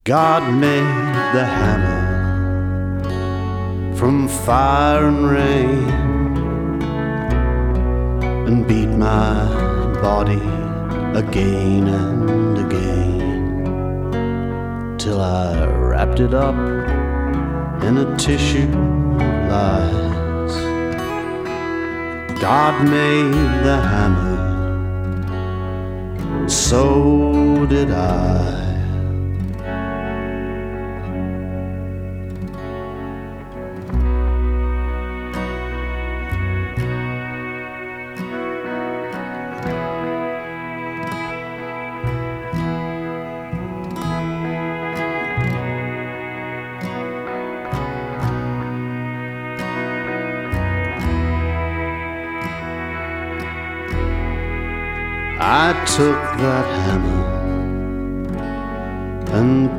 God made the hammer from fire and rain and beat my body again and again till I wrapped it up in a tissue of lies. God made the hammer, so did I. I took that hammer and